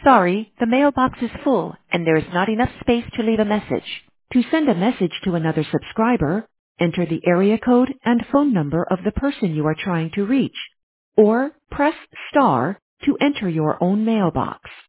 Sorry, the mailbox is full and there is not enough space to leave a message. To send a message to another subscriber, enter the area code and phone number of the person you are trying to reach, or press star to enter your own mailbox.